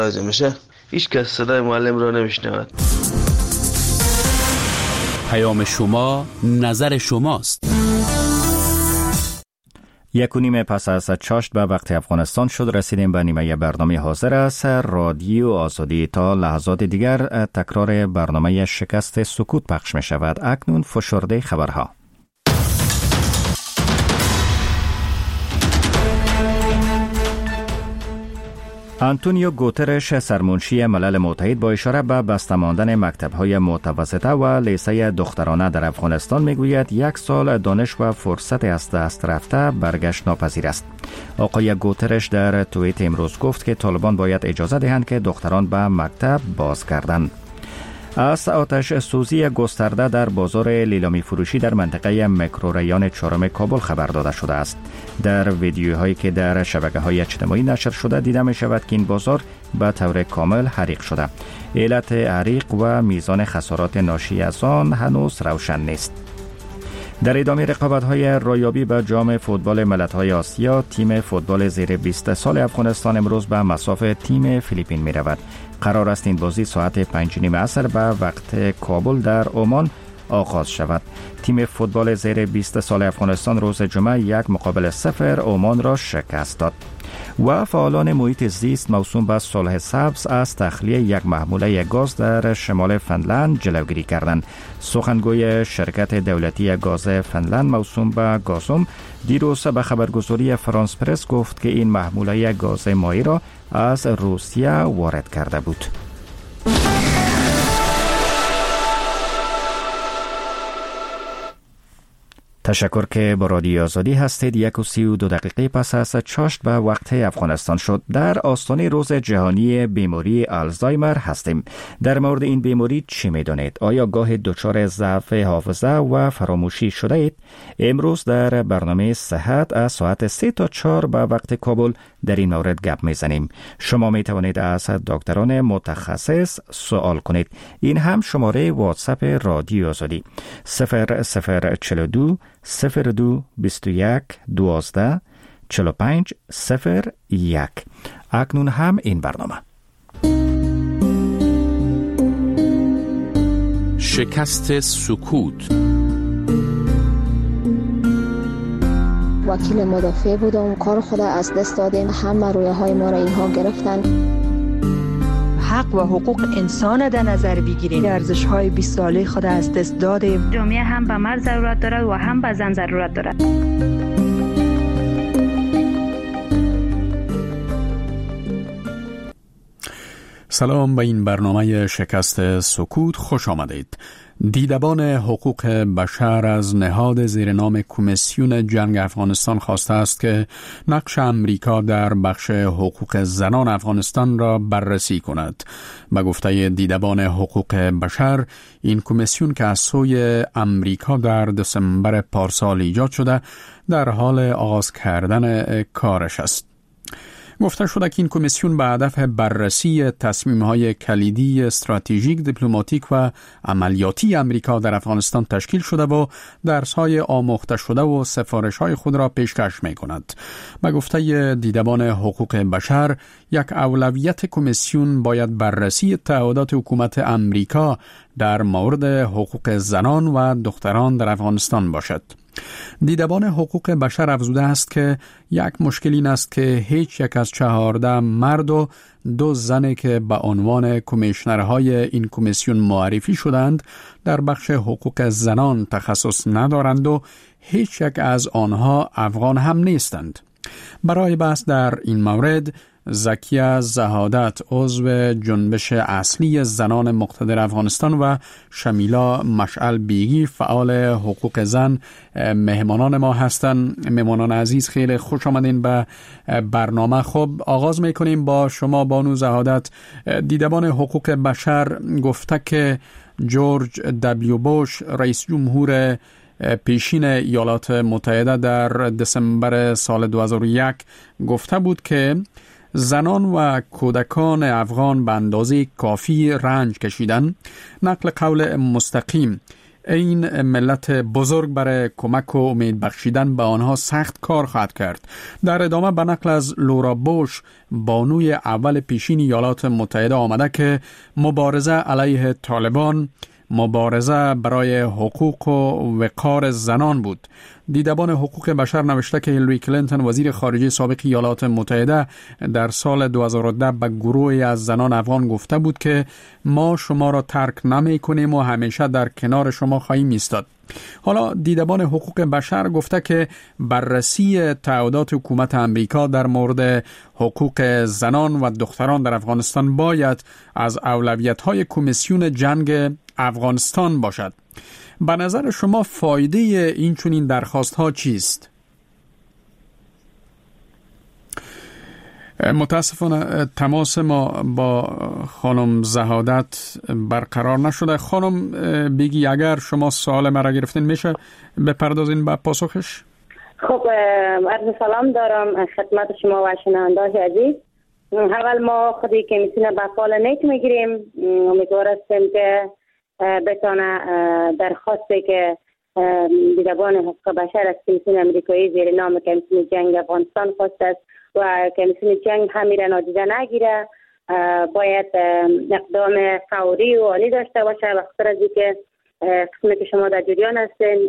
لازم میشه. هیچ کس صدای معلم را نمیشنود. پیام شما، نظر شماست. 1:30 پس از چاشت به وقت افغانستان شد. رسیدیم به نیمه برنامه حاضر است. رادیو آزادی. تا لحظات دیگر تکرار برنامه شکست سکوت پخش می شود. اکنون فشرده خبرها. آنتونیو گوترش، سرمنشی ملل متحد، با اشاره به بسته ماندن مکتب‌های متوسطه و لیسه دخترانه در افغانستان میگوید 1 سال دانش و فرصت از دست رفته برگشت ناپذیر است. آقای گوترش در توییت امروز گفت که طالبان باید اجازه دهند که دختران به مکتب بازگردند. از آتش سوزی گسترده در بازار لیلامی فروشی در منطقه میکروریان 4 کابل خبر داده شده است. در ویدیوهایی که در شبکه‌های اجتماعی نشر شده دیده می شود که این بازار به طور کامل حریق شده. علت حریق و میزان خسارات ناشی از آن هنوز روشن نیست. در ادامه رقابت‌های رایابی به جام فوتبال ملت‌های آسیا، تیم فوتبال زیر 20 سال افغانستان امروز به مصاف تیم فیلیپین می‌رود. قرار است این بازی ساعت 5:30 عصر به وقت کابل در عمان آغاز شود. تیم فوتبال زیر 20 سال افغانستان روز جمعه 1-0 عمان را شکست داد. و فعالان محیط زیست موسوم به صلح سبز از تخلیه یک محموله گاز در شمال فنلند جلوگیری کردند. سخنگوی شرکت دولتی گاز فنلند موسوم به گازوم دیروز به خبرگزاری فرانس پرس گفت که این محموله گاز مائع را از روسیه وارد کرده بود. تشکر که با رادیو آزادی هستید. 1:32 پس از چاشت به وقت افغانستان شد. در آستانه روز جهانی بیماری آلزایمر هستیم. در مورد این بیماری چی می‌دانید؟ آیا گاه دچار ضعف حافظه و فراموشی شده اید؟ امروز در برنامه صحت از ساعت 3 تا 4 به وقت کابل در این مورد گپ میزنیم. شما می توانید از دکتران متخصص سوال کنید. این هم شماره واتساپ رادیو آزادی 0042 02 21 12 45 01. اکنون هم این برنامه. شکست سکوت. وکیل مدافع بودم، کار خود از دست دادیم، همه رویه های ما را اینها گرفتن. حق و حقوق انسان در نظر بگیریم. ارزش های 20 ساله خود از دست دادیم. جامعه هم به مرد ضرورت دارد و هم به زن ضرورت دارد. سلام، به این برنامه شکست سکوت خوش آمدید. دیدبان حقوق بشر از نهاد زیر نام کمیسیون جنگ افغانستان خواسته است که نقش امریکا در بخش حقوق زنان افغانستان را بررسی کند. به گفته دیدبان حقوق بشر، این کمیسیون که از سوی امریکا در دسامبر پارسال ایجاد شده در حال آغاز کردن کارش است. گفته شده که این کمیسیون به هدف بررسی تصمیم‌های کلیدی استراتژیک، دیپلماتیک و عملیاتی امریکا در افغانستان تشکیل شده و درس‌های آموخته شده و سفارش‌های خود را پیشکش می‌کند. به گفته دیدبان حقوق بشر، یک اولویت کمیسیون باید بررسی تعهدات حکومت امریکا در مورد حقوق زنان و دختران در افغانستان باشد. دیدبان حقوق بشر افزوده است که یک مشکل این است که هیچ یک از 14 مرد و 2 زنی که به عنوان کمیشنرهای این کمیسیون معرفی شدند در بخش حقوق زنان تخصص ندارند و هیچ یک از آنها افغان هم نیستند. برای بحث در این مورد زکیه زهادت، عضو جنبش اصلی زنان مقتدر افغانستان، و شمیلا مشعل بیگی، فعال حقوق زن، مهمانان ما هستند. مهمانان عزیز، خیلی خوش آمدین به برنامه. خب آغاز میکنیم با شما بانو زهادت. دیدبان حقوق بشر گفته که جورج دبلیو بوش، رئیس جمهور پیشین ایالات متحده، در دسامبر سال 2001 گفته بود که زنان و کودکان افغان به اندازه کافی رنج کشیدن. نقل قول مستقیم: این ملت بزرگ برای کمک و امید بخشیدن به آنها سخت کار خواهد کرد. در ادامه به نقل از لورا بوش، بانوی اول پیشین ایالات متحده آمده که مبارزه علیه طالبان مبارزه برای حقوق و وقار زنان بود. دیدبان حقوق بشر نوشته که هیلاری کلینتون وزیر خارجه سابق ایالات متحده در سال 2010 به گروهی از زنان افغان گفته بود که ما شما را ترک نمی کنیم و همیشه در کنار شما خواهیم ایستاد. حالا دیدبان حقوق بشر گفته که بررسی تعهدات حکومت امریکا در مورد حقوق زنان و دختران در افغانستان باید از اولویت‌های کمیسیون جنگ افغانستان باشد. به نظر شما فایده این چنین درخواست‌ها چیست؟ متاسفانه تماس ما با خانم زهادت برقرار نشده. خانم بیگی، اگر شما سوال مرا گرفتین میشه بپردازین به پاسخش؟ خب، عرض سلام دارم خدمت شما و شنوندگان عزیز. اول ما خودی که میتونه به فال نیت میگیریم، امیدوار هستیم که بتونه درخواستی که دیدبان حقوق بشر از کمیسیون امریکایی زیر نام کمیسیون جنگ افغانستان خواسته است و کمیسیون جنگ همیشه نادیده نگیره، باید اقدام فوری و عالی داشته باشه. وقتی از که قسمی که شما در جریان هستین،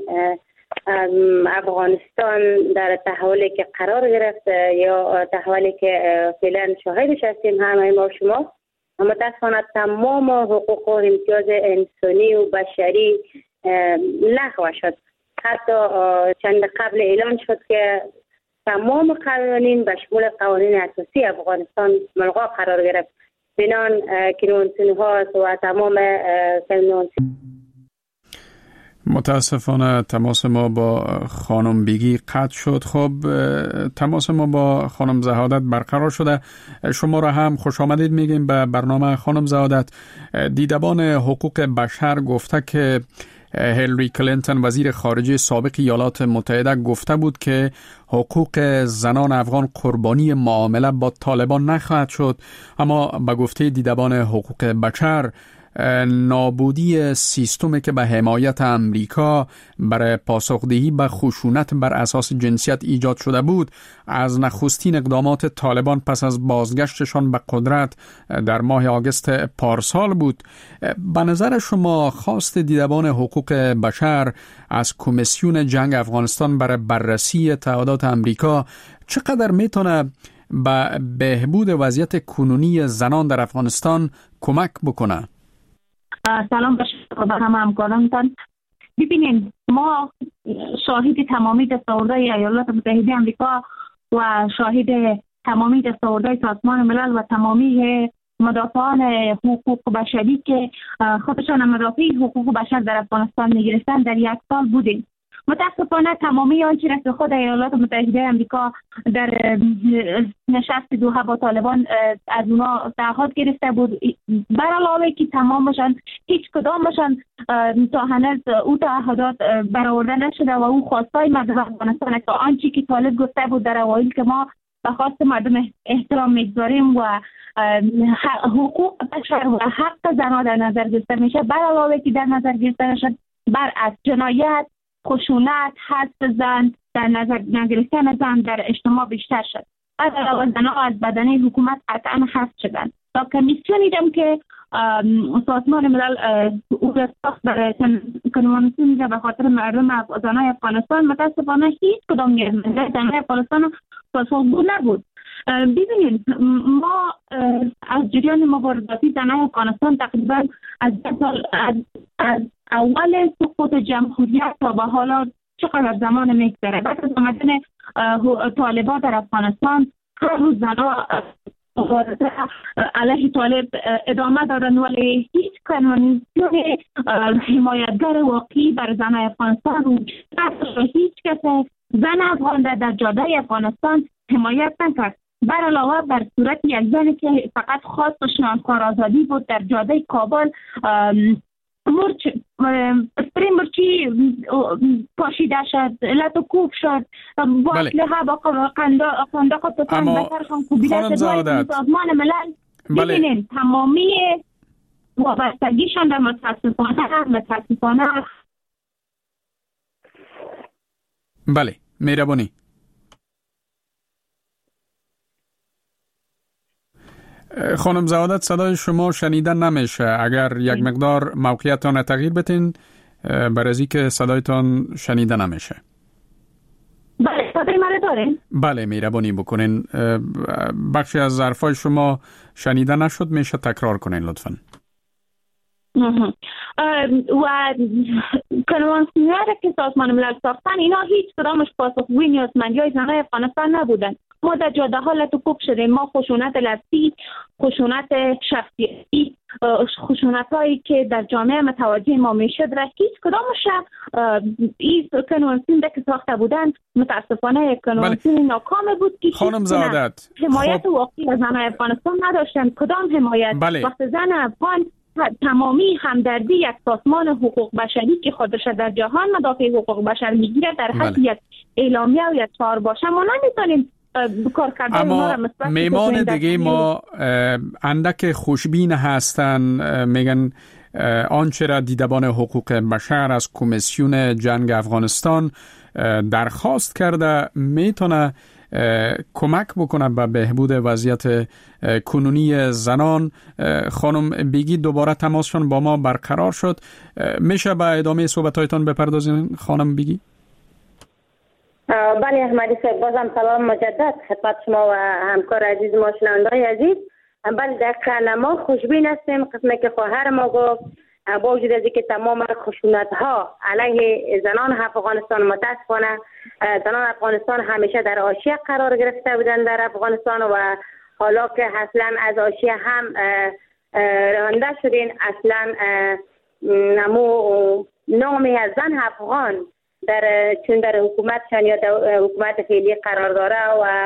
افغانستان در تحولی که قرار گرفت یا تحولی که فعلا شاهدش هستیم همه ما و شما، متاسفانه تمام حقوق و امتیاز انسانی و بشری لغو شد. حتی چند قبل اعلان شد که تمام قوانین به شمول قوانین اساسی افغانستان ملغا قرار گرفت. بنان کنوانسیون‌ها و تمام کنوانسیون. متاسفانه تماس ما با خانم بیگی قطع شد. خب تماس ما با خانم زهادت برقرار شده. شما را هم خوش آمدید میگیم به برنامه. خانم زهادت، دیدبان حقوق بشر گفته که هیلاری کلینتون وزیر خارجه سابق ایالات متحده گفته بود که حقوق زنان افغان قربانی معامله با طالبان نخواهد شد، اما به گفته دیدبان حقوق بشر نابودی سیستمی که به حمایت امریکا برای پاسخدهی به خشونت بر اساس جنسیت ایجاد شده بود از نخستین اقدامات طالبان پس از بازگشتشان به قدرت در ماه آگوست پارسال بود. به نظر شما خواست دیدبان حقوق بشر از کمیسیون جنگ افغانستان برای بررسی تعهدات امریکا چقدر میتونه به بهبود وضعیت کنونی زنان در افغانستان کمک بکنه؟ سلام به همه همکارانتان. ببینید، ما شاهد تمامی دستاوردهای ایالات متحده آمریکا و شاهد تمامی دستاوردهای سازمان ملل و تمامی مدافعان حقوق بشری که خودشان مدافع حقوق بشر در افغانستان میگرفتند در یک سال بودیم. متاسفانه تمامی آنچه را که خود ایالات متحده آمریکا در نشست دوحه با طالبان از اونا تعهد گرفته بود، بر علاوه که تمامشان هیچ کدامشان تا هنوز او تعهدات برآورده نشده و او خواستای مردم افغانستان که آنچه که طالب گفته بود در اوایل که ما به خواست مردم احترام میگذاریم و حقوق بشر و حق زنان در نظر گرفته میشه، بر علاوه که در نظر گرفته نشد برعکس جنایت، خشونت، حذف زن، در نظر نگرفتن زن در اجتماع بیشتر شد. از علاوه زنها از بدنه حکومت قطعا حذف شدند. تا کمیسیونی دم که سازمان ملل او را ساخت برای کنوانسیونی را به خاطر مردم زنهای افغانستان، متاسفانه هیچ کدام زنهای افغانستان پاسخگو نبود. ببینید، ما از جریان مبارزاتی زنهای افغانستان تقریبا از اول سقوط جمهوریت تا به حالا چقدر زمان میگذره. بعد از آمدن طالبان در افغانستان هر روز زنها مبارزه علیه طالب ادامه دارن، ولی هیچ کنوانسیون حمایتگر واقعی بر زنهای افغانستان و هیچ کس زن افغان در جاده افغانستان حمایت نکرد. بر علاوه بر صورت یک زنی که فقط خواست شناسنامه آزادی بود در جاده کابل اسپری مرچی پاشیده شد، لطوکوب شد، با اسلحه با قنداق توتان به سرشان کوبیده شد. سازمان ملل ببینید تمامی وابستگیشان در متاسفانه بله، مهربانی. خانم زهادت، صدای شما شنیدن نمیشه. اگر یک مقدار موقعیتان تغییر بتین برای از اینکه صدایتان شنیدن نمیشه. بله، صدای من دارین؟ بله، مهربانی بکنین. بخشی از حرفای شما شنیدن نشد، میشه تکرار کنین لطفاً. و کنوانسیونی که سازمان ملل ساختن، اینا هیچ کدامش پاسخگوی نیازمندی‌های زنان افغانستان نبودن. ما در جاده ها لطفوف شدیم. ما خشونت لفظی، خشونت شخصیتی، خشونت هایی که در جامعه متوجه ما میشد را هیچ کدامش این کنوانسیون که ساخته بودن متاسفانه کنوانسیون ناکام بود که خانم زهادت حمایت واقعی از زنان افغانستان نداشتن. کدام حمایت؟ وقت زن افغان تمامی همدردی یک سازمان حقوق بشری که خودش در جهان مدافع حقوق بشر میگیره در حد یک اعلامیه و یک چهار باشه، ما نمیتونیم کار کردن. اما میمان دیگه ما اندک خوشبین هستن، میگن آنچه را دیدبان حقوق بشر از کمیسیون جنگ افغانستان درخواست کرده میتونه کمک بکنه به بهبود وضعیت کنونی زنان. خانم بیگی دوباره تماسشون با ما برقرار شد. میشه به ادامه صحبتایتان بپردازین خانم بیگی؟ بله احمدی صاحب، بازم سلام مجدد خدمت شما و همکار عزیز ما، شنونده‌های عزیز. بله دقیقاً ما خوشبین هستیم. قسمی که خواهر ما گفت، با وجود از اینکه تمام خشونت‌ها علیه زنان افغانستان، متاسفانه زنان افغانستان همیشه در حاشیه قرار گرفته بودند در افغانستان و حالا که اصلا از حاشیه هم رانده شدین، اصلا نمو نامی از زن افغان چون در حکومتشان یا حکومت فعلی قرار داره و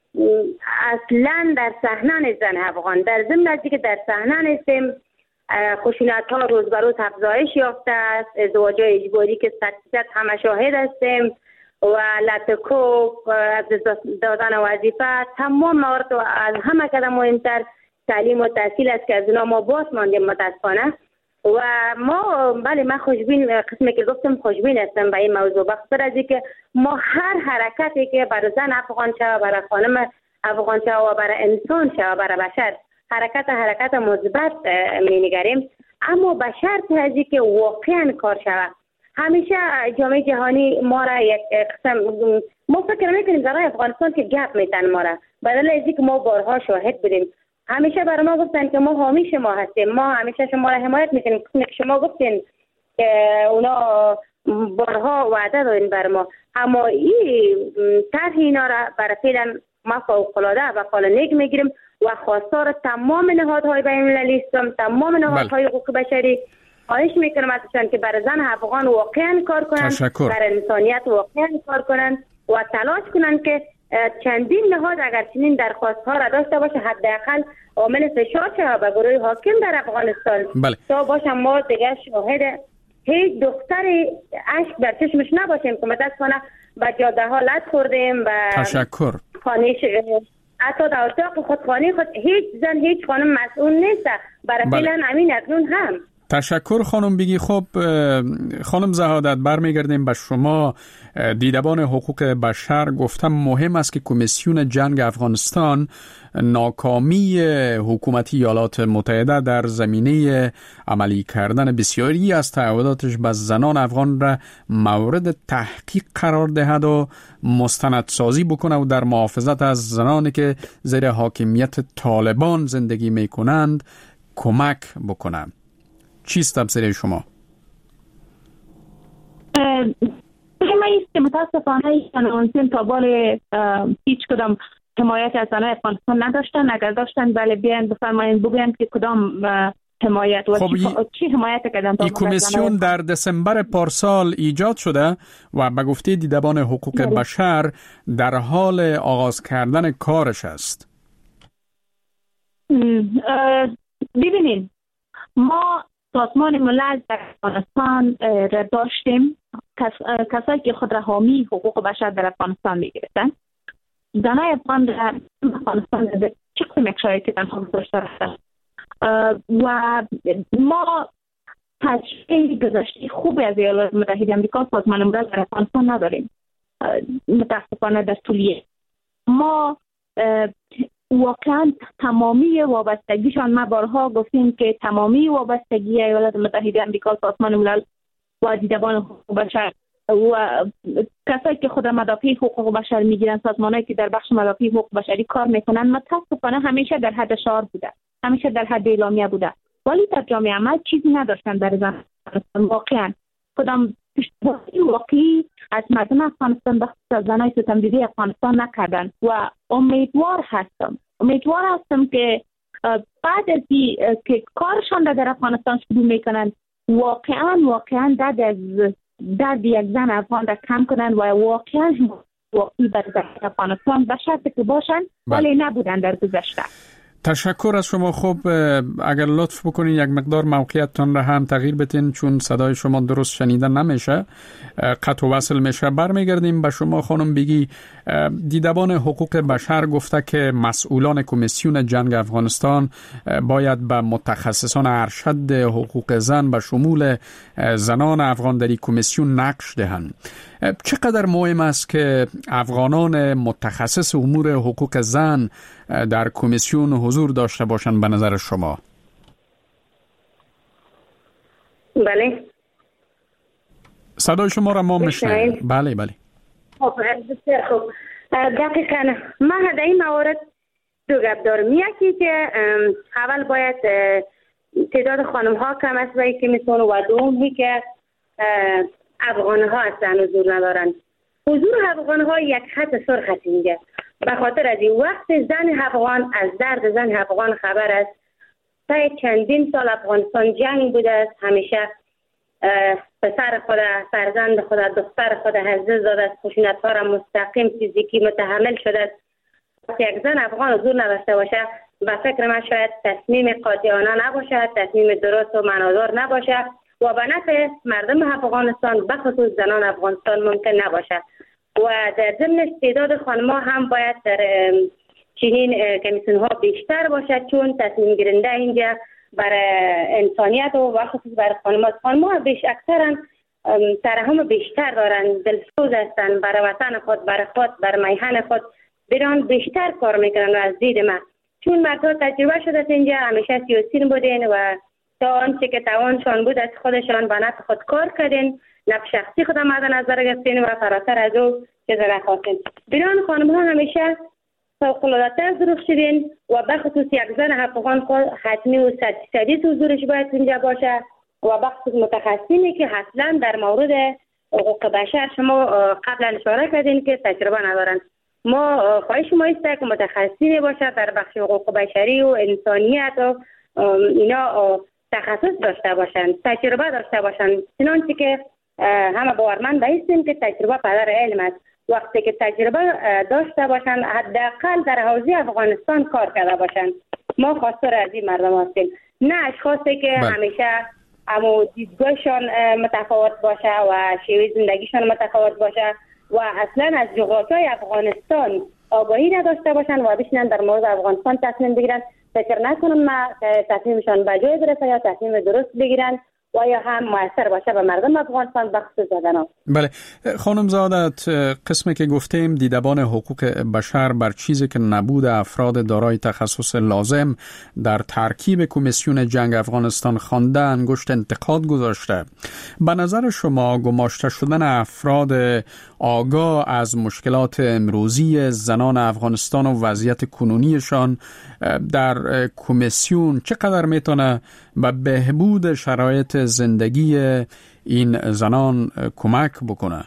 اصلا در صحنه زن افغان در ضمن از اینکه در صحنه نیستیم، خشونت ها روز به روز افزایش یافته است. ازدواج اجباری که 100% همه شاهد هستیم و لطکوب، دادن وظیفه، تمام موارد و از همه کده مهمتر تعلیم و تحصیل است که از اونا ما باز ماندیم متاسفانه. و ما بله من خوشبین، قسمی که گفتم خوشبین هستم به این موضوع، بخاطر از اینکه ما هر حرکتی که برای زن افغان شود، برای خانم افغان شود و برای انسان شود، برای بشر حرکت مثبت می‌نگریم، اما به شرط از اینکه واقعا کار شود. همیشه جامعه جهانی ما را یک قسم ما فکر می‌کنیم زنان افغانستان که گپ میتن ما را، بدل از اینکه ما بارها شاهد بودیم. همیشه برای ما گفتن که ما حامی شما هستیم، ما همیشه شما را حمایت میکنیم. شما گفتین که اونا بارها وعده دادین بر ما، اما این طرح اینا را برای فعلا ما فوق‌العاده و قالنیک میگیریم و خواستار تمام نهادهای بین‌المللی هستم، تمام نهادهای حقوق بشری خواهش میکنم ازشان که برای زن افغان واقعا کار کنند، برای انسانیت واقعا کار کنند و تلاش کنند که چندین نهاد اگر چنین درخواست ها را داشته باشه، حداقل عامل فشار شود به گروه حاکم در افغانستان تا باشه ما دیگه شاهد هیچ دختری اشک در چشمش نباشیم که متاسفانه به جاده ها لط خوردیم و تشکر خانه حتی در اتاق خودخانه خود هیچ زن هیچ خانم مسئول نیست برای فعلا امین اکنون هم. تشکر خانم بیگی. خب خانم زهادت، برمیگردیم به شما. دیدبان حقوق بشر گفتم مهم است که کمیسیون جنگ افغانستان ناکامی حکومتی ایالات متحده در زمینه عملی کردن بسیاری از تعهداتش به زنان افغان را مورد تحقیق قرار دهد و مستندسازی بکنه و در محافظت از زنانی که زیر حاکمیت طالبان زندگی می کنند کمک بکنه. چیست تبصره شما؟ متاسفانه کنوانسیون تا بال هیچ کدام حمایت از زنان افغانستان نداشتن. اگر داشتن بله بیان بفرمایید بگویند که کدام حمایت و چی حمایت کردن. این کمیسیون در دسامبر پارسال ایجاد شده و به گفته دیدبان حقوق بشر در حال آغاز کردن کارش است. ببینید ما سازمان ملل در افغانستان را داشتیم، کسایی که خود را حامی حقوق بشر در افغانستان می‌گرفتند. زنای افغان در افغانستان در چه قسم شرایطی تنها گذاشته رفتند و ما تجربه گذشته خوبی از ایالات متحده آمریکا سازمان ملل در افغانستان نداریم. متاسفانه در طولیه. ما واقعا تمامی وابستگیشان، ما بارها گفتیم که تمامی وابستگی ایالات متحده آمریکا، سازمان ملل و دیدبان حقوق بشر و کسایی که خود مدافع حقوق بشر میگیرن، سازمانایی که در بخش مدافع حقوق بشری کار میکنن، متاسفانه همیشه در حد شعار بوده، همیشه در حد اعلامیه بوده، ولی در جامعه عمل چیزی نداشتن در زن. واقعا کدام پشتیبانی واقعی از مردم افغانستان بخصوص زنای ستمدیده افغانستان نکردن و امیدوار هستم که بعد از که کارشان در افغانستان شروع میکنن، واقعا درد یک زن افغان را کم کنن و واقعی بر افغانستان به شرطی که باشن، ولی نبودن در گذشته. تشکر از شما. خب اگر لطف بکنین یک مقدار موقعیتتان را هم تغییر بدین، چون صدای شما درست شنیده نمیشه، قطع و وصل میشه. برمیگردیم به شما خانم بگی. دیدبان حقوق بشر گفته که مسئولان کمیسیون جنگ افغانستان باید به متخصصان ارشد حقوق زن به شمول زنان افغان در کمیسیون نقش دهند. چقدر مهم است که افغانان متخصص امور حقوق زن در کمیسیون حضور داشته باشند به نظر شما؟ بله، صدای شما را ما میشنویم. بله. خب دقیقاً من در این موارد دو گپ دارم. یکی که اول باید تعداد خانم ها کم است و یکی میتونه، و دومی که افغان ها هستن حضور ندارن. حضور افغان ها یک خط سرخ است اینجا، به خاطر از این وقت زن افغان از درد زن افغان خبر است. تا چندین سال افغانستان جنگ بوده است، همیشه پسر خود، فرزند خود، دختر خود حضرت داده است، خشونت ها را مستقیم فیزیکی متحمل شده است. یک زن افغان حضور نداشته باشه، به فکر من شاید تصمیم قاطعانه نباشه، تصمیم درست و معنادار نباشه و به نفع مردم افغانستان به خصوص زنان افغانستان ممکن نباشه. و در ضمن تعداد خانم‌ها هم باید در چنین کمیسیون ها بیشتر باشد، چون تصمیم گیرنده اینجا برای انسانیت و به خصوص برای خانم‌ها اکثرا ترحم بیشتر دارن، دلسوز هستن برای وطن خود، برای میهن خود، بران بیشتر کار میکنن. و از دید من چون مردها تجربه شده اینجا همیشه سیاسین بودین و تا آنچه که توانشان بود از خودشان به نفع خود کار کردین، نفع شخصی خود مد نظر گرفتین و فراتر از او چیز نخواستین. بران خانم ها همیشه فوق‌العاده ظروف شدین و به خصوص یک زن افغان حتمی و صدیت حضورش باید اینجا باشه و به خصوص متخصصینی که اصلا در مورد حقوق بشر شما قبلا اشاره کردین که تجربه ندارن. ما خواهش ما است که متخصصینی باشه در بخش حقوق بشری و انسانیت و اینا تخصص داشته باشن، تجربه داشته باشن، چنانچه که همه باورمند هستیم که تجربه پدر علم است. وقتی که تجربه داشته باشن، حداقل در حوزه افغانستان کار کرده باشن. ما خواستار از این مردم هستیم، نه اشخاصی که همیشه اما دیدگاهشان متفاوت باشه و شیوه زندگیشان متفاوت باشه و اصلا از جغرافیای افغانستان آگاهی نداشته باشن و بشینن در مورد افغانستان تصمیم بگیرن. فکر نکنم تصمیمشان به جای برسه یا تصمیم درست بگیرن و یا هم موثر باشه به مردم افغانستان بخصوص زنان. بله خانم زادت، قسمی که گفتیم دیدبان حقوق بشر بر چیزی که نبود افراد دارای تخصص لازم در ترکیب کمیسیون جنگ افغانستان خوانده انگشت انتقاد گذاشته. به نظر شما گماشته شدن افراد آگاه از مشکلات امروزی زنان افغانستان و وضعیت کنونیشان در کمیسیون چقدر میتونه به بهبود شرایط زندگی این زنان کمک بکنه؟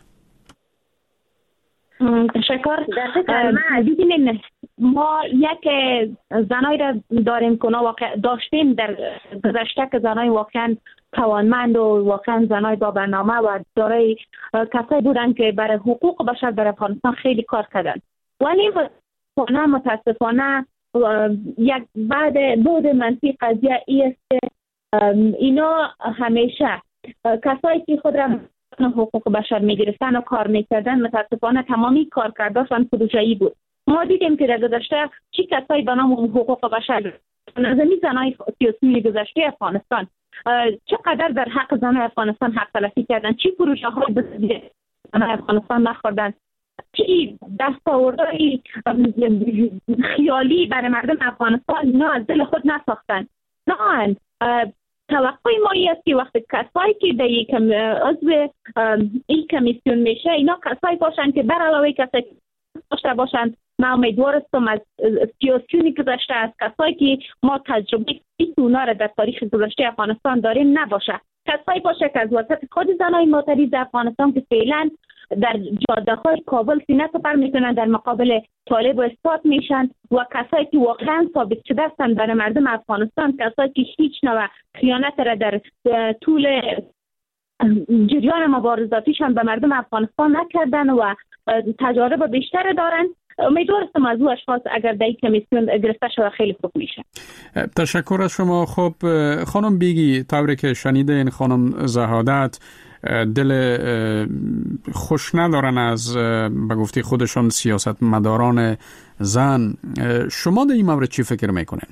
تشکر. دیدین ما یک زنایی را داریم که واقعا داشتیم در گذشته که زنای واقعا توانمند و واقعا زنای با برنامه و دارای کسایی بودن که برای حقوق بشر در افغانستان خیلی کار کردن، ولی متاسفانه یک بعد بود منفی قضیه ای است که اینا همیشه کسایی که خود را حقوق بشر میگرفتن و کار میکردن متاسفانه تمامی کارکردشان پروژه‌ای بود. ما دیدیم که در گذشته چی کسایی به نام حقوق بشر نظامی زنای سیاسی گذشته افغانستان چقدر در حق زنای افغانستان حق تلفی کردن، چی پروژه های به زنای افغانستان نخوردن چی دستاوردهای خیالی برای مردم افغانستان نه از دل خود نساختن. نه، توقع ما است که وقتی کسایی که در یک عضو این کمیسیون میشه اینا کسایی باشن که بر علاوه کسایی داشته باشند. من امیدوار هستم از سیاسیونی گذشته، از کسایی که ما تجربه اونا را در تاریخ گذشته افغانستان داریم نباشه، کسایی باشه که از وسط خود زنای معترض افغانستان که فعلا در جاده های کابل سینه سپر میکنن در مقابل طالب و اثبات میشن و کسایی که واقعا ثابت شده هستند برای مردم افغانستان، کسایی که هیچ نوع خیانت را در طول جریان مبارزاتیشان به مردم افغانستان نکردن و تجارب بیشتر دارن. امیدوار هستم از او اشخاص اگر در این کمیسیون گرفته شده خیلی خوب میشه. تشکر از شما. خب خانم بیگی، طوری که شنیدین خانم زهادت دل خوش ندارن از به گفته خودشون سیاست مداران زن، شما در این مورد چی فکر میکنین؟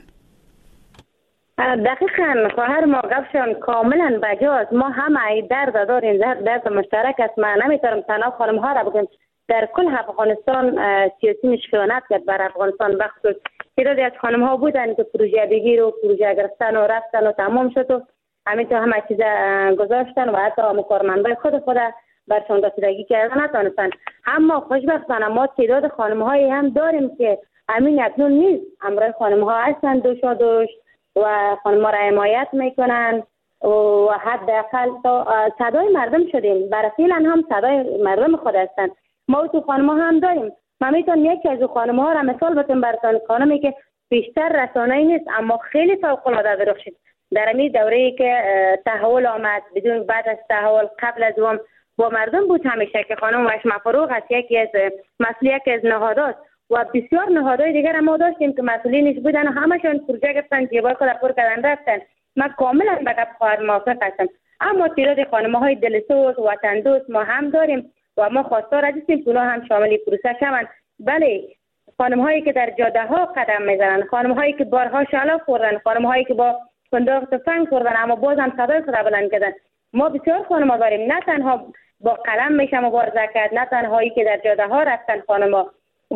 دقیقاً خواهر ما گفتشون کاملا بجاست. ما همه درد داریم، درد مشترک است. من نمیتونم تنها خانم ها را بگم، در کل افغانستان سیاسی مشکلات کرد بر افغانستان. بخصوص تعدادی از خانم ها بودن که پروژه بگیر و پروژه گرفتن و رفتن و تمام شد و همینطور همه چیز گذاشتن و حتی کارمندای خود برشان رسیدگی کردن نتونستن. اما خوشبختانه ما تعداد خانم هایی هم داریم که همین اکنون نیست، همراه خانم ها هستن دوش و خانم ها را حمایت میکنن و حداقل صدای مردم شدیم. برای فعلا هم صدای مردم خود هستن. ما تو خانم ها هم داریم. من میتونم یکی از خانم ها را مثال بزنم براتون، خانمی که بیشتر رسانه‌ای نیست اما خیلی فوق العاده درخشید در این دوره‌ای که تحول آمد، بدون بعد از تحول قبل از اون با مردم بود همیشه، که خانم وشما فروغ است یکی از نهادات و بسیار نهادهای دیگر ما داشتیم که مسئولینش بودن و همشون پروژه گرفتن، جیبای خود پر کردن رفتن. من کاملا به گپ خواهر موافق هستم. اما تعداد خانم‌های دلسوز و وطن دوست ما هم داریم و ما خواستار هستیم که اونا هم شامل پروسه شوند. بله، خانم‌هایی که در جاده ها قدم میزنن، خانم‌هایی که بارها شعله خوردن، خانم‌هایی که با فندق تفنگ خوردن اما بازم صدای خود بلند کردن. ما بسیار خانم‌ها داریم، نه تنها با قلم میشه مبارزه کرد، نه تنهایی که در جاده ها رفتن خانم‌ها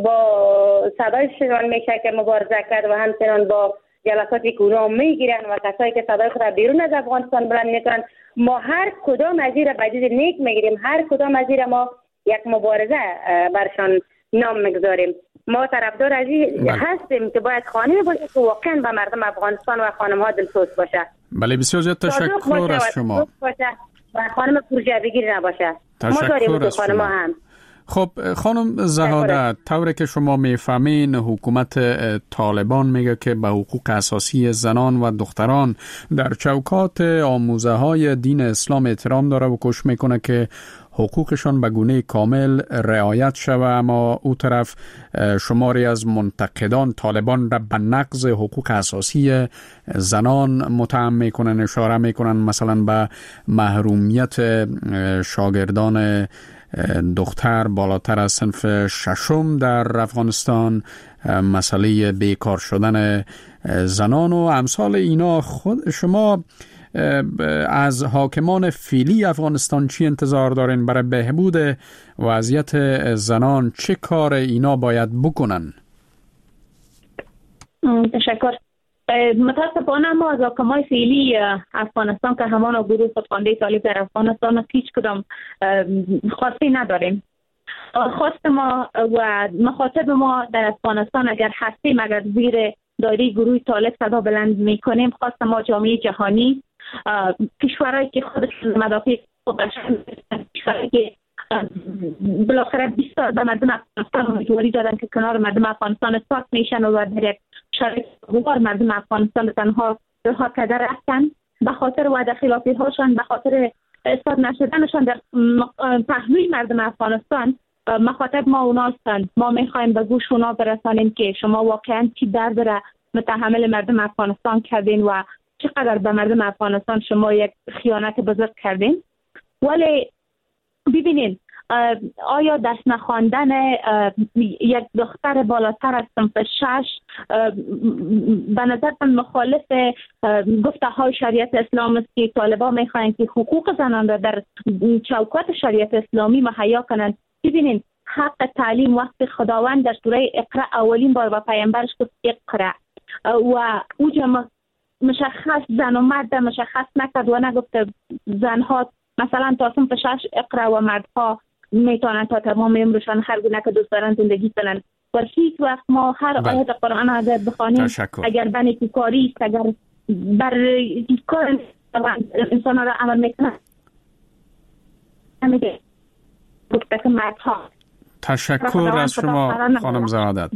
با صدایشان میشه که مبارزه کرد و همچنان با جلساتی که اونا میگیرن و کسایی که صدای خود بیرون از افغانستان بلند میکنن. ما هر کدام از این را به دید نیک میگیریم، هر کدام از این ما یک مبارزه برشان نام میگذاریم. ما طرفدار از این هستیم که باید خانمی باشه که واقعا به مردم افغانستان و خانم ها دلسوز باشه. بله، بسیار زیاد تشکر از شما. و خانم پروژه بگیر نباشه. ما داریم تو خانم ها هم. خب خانم زهادت، طوری که شما میفهمین حکومت طالبان میگه که به حقوق اساسی زنان و دختران در چوکات آموزه های دین اسلام احترام داره و کوشش میکنه که حقوقشان به گونه کامل رعایت شود، اما او طرف شماری از منتقدان طالبان را به نقض حقوق اساسی زنان متهم میکنن، اشاره میکنن مثلا به محرومیت شاگردان دختر بالاتر از صنف ششم در افغانستان، مسئله بیکار شدن زنان و امثال اینا. خود شما از حاکمان فعلی افغانستان چی انتظار دارین برای بهبود وضعیت زنان؟ چه کار اینا باید بکنن؟ تشکر. متاسفانه ما از حاکمان فعلی افغانستان که همان گروه خودخوانده طالب در افغانستان هیچ کدام خواسته نداریم. خواست ما و مخاطب ما در افغانستان اگر هستیم، اگر زیر دایره گروه طالب صدا بلند میکنیم، خواست ما جامعه جهانی، کشورهایی که خودشون مدافع خودشون، کشورهایی که بالاخره 20 سال به مردم افغانستان امیدواری دادن که کنار مردم افغانستان اثبات میشن و در یک شرایط خوار مردم افغانستان تنها رها کرده رفتن به خاطر وعده خلافی هاشان، به خاطر اثبات نشدنشان در پهلوی مردم افغانستان. مخاطب ما اونا هستند. ما میخوایم به گوش اونا برسانیم که شما واقعا چی درد را متحمل مردم افغانستان کردین و چقدر به مردم افغانستان شما یک خیانت بزرگ کردین. ولی ببینین، آیا دست نخواندن یک دختر بالاتر از صنف 6 به نظر من مخالف گفته های شریعت اسلام است که طالبان میخواین که حقوق زنان را در چوکات شریعت اسلامی مهیا کنند؟ ببینین، حق تعلیم وقت خداوند در سوره اقرا اولین بار با پیامبرش گفت اقرا و اوجا مشخص زن و مرد مشخص نکرد و نگفت زنها مثلا تا صنف 6 اقرا و مردها میتونن تا تمام عمرشان هر گونه که دوست دارن زندگی کنن و هیچ وقت ما هر آیت قرآن اگر بخوانیم اگر به نیکوکاری است اگر بر کار انسان را عمل میکنن نمیگه گفته که مردها. تشکر از شما خانم زهادت.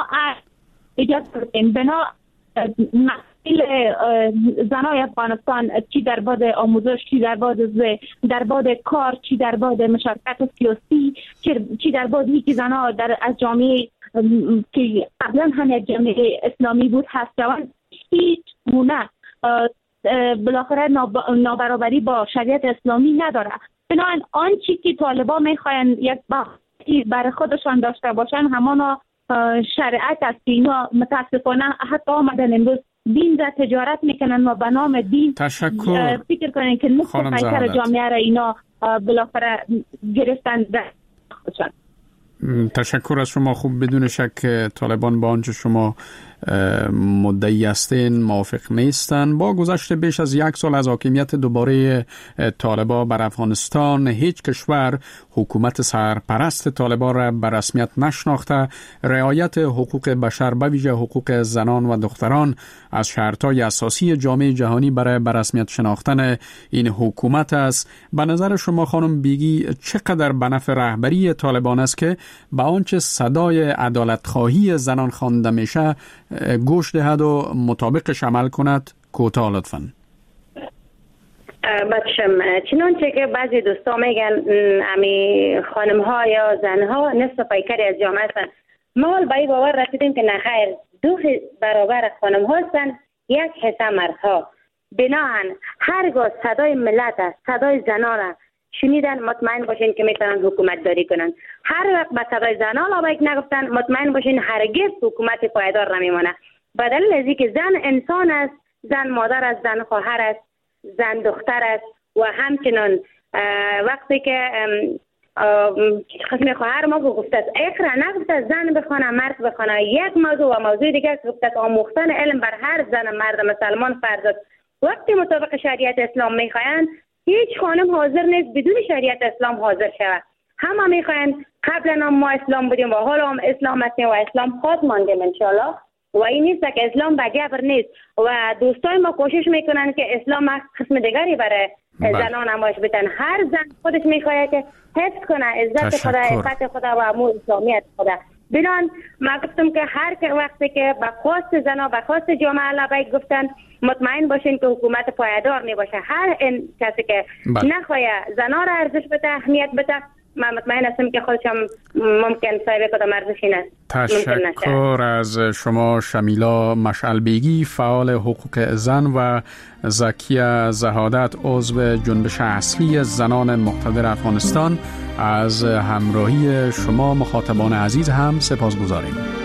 بنا مسئول زنای افغانستان چی در باب آموزش، چی در باب کار، چی در باب مشارکت سیاسی، چی در باب که زنها از جامعه که قبلا هم یک جامعه اسلامی بود هست جوان هیچ گونه بالاخره نابرابری با شریعت اسلامی نداره. بنابراین آنچه که طالبان میخواین یک بحثی برای خودشان داشته باشن همان شریعت است که اینا متاسفانه حتی آمدن امروز دین را تجارت میکنن و به نام دین فکر کنن که نصف پیکر جامعه را اینا بالاخره گرفتن در خودشان. تشکر از شما. خوب بدون شک طالبان با آنچه شما مدعی هستین موافق نیستن. با گذشت بیش از 1 سال از حاکمیت دوباره طالبان بر افغانستان هیچ کشور حکومت سرپرست طالبان را به رسمیت نشناخته. رعایت حقوق بشر به ویژه حقوق زنان و دختران از شرطهای اساسی جامعه جهانی برای به رسمیت شناختن این حکومت است. به نظر شما خانم بیگی چقدر به نفع رهبری طالبان است که به آنچه صدای عدالت خواهی زنان خوانده میشه گوش دهد و مطابقش عمل کند؟ کوتاه لطفاً. بچم چنانچه که بعضی دوستا میگن امی خانم ها یا زن ها نصف پیکری از جامعه هستن، ما به این باور رسیدیم که نخیر 2 برابر خانم ها هستن 1 حصه مرد ها. بناهن هرگاه صدای ملت است، صدای زنان است شنیدن مطمئن باشین که میتونن حکومت داری کنن. هر وقت به صدای زنان لابیک نگفتن مطمئن باشین هرگز حکومت پایدار نمیمونه. به دلیل از اینکه زن انسان است، زن مادر است، زن خواهر است، زن دختر است و همچنان وقتی که خصم خواهر ما گفته است اقرا نگفته زن بخونه مرد بخونه. یک موضوع و موضوع دیگه گفته است آموختن علم بر هر زن مرد مسلمان فرض است. وقتی مطابق شریعت اسلام میخواین هیچ خانم حاضر نیست بدون شریعت اسلام حاضر شود. همه میخواین قبلا ما اسلام بودیم و حالا هم اسلام هستیم و اسلام خود ماندیم انشالله و این نیست که اسلام به جبر نیست و دوستای ما کوشش میکنن که اسلام قسم دیگری برای زنان نمایش بدن. هر زن خودش میخواد که حفظ کنه عزت خدا، عفت خدا و امور اسلامیت خدا. بنان ما گفتم که هر وقتی که به خواست زنا به خواست جامعه لبیک گفتن مطمئن باشین که حکومت پایدار نباشه. هر کسی که نخواه زنا را ارزش بده اهمیت بده من مطمئن هستم که خودشم ممکن صاحب کدام ارزشی است. تشکر از شما شمیلا مشعل بیگی، فعال حقوق زن و زکیه زهادت، عضو جنبش اصلی زنان مقتدر افغانستان. از همراهی شما مخاطبان عزیز هم سپاسگزاریم.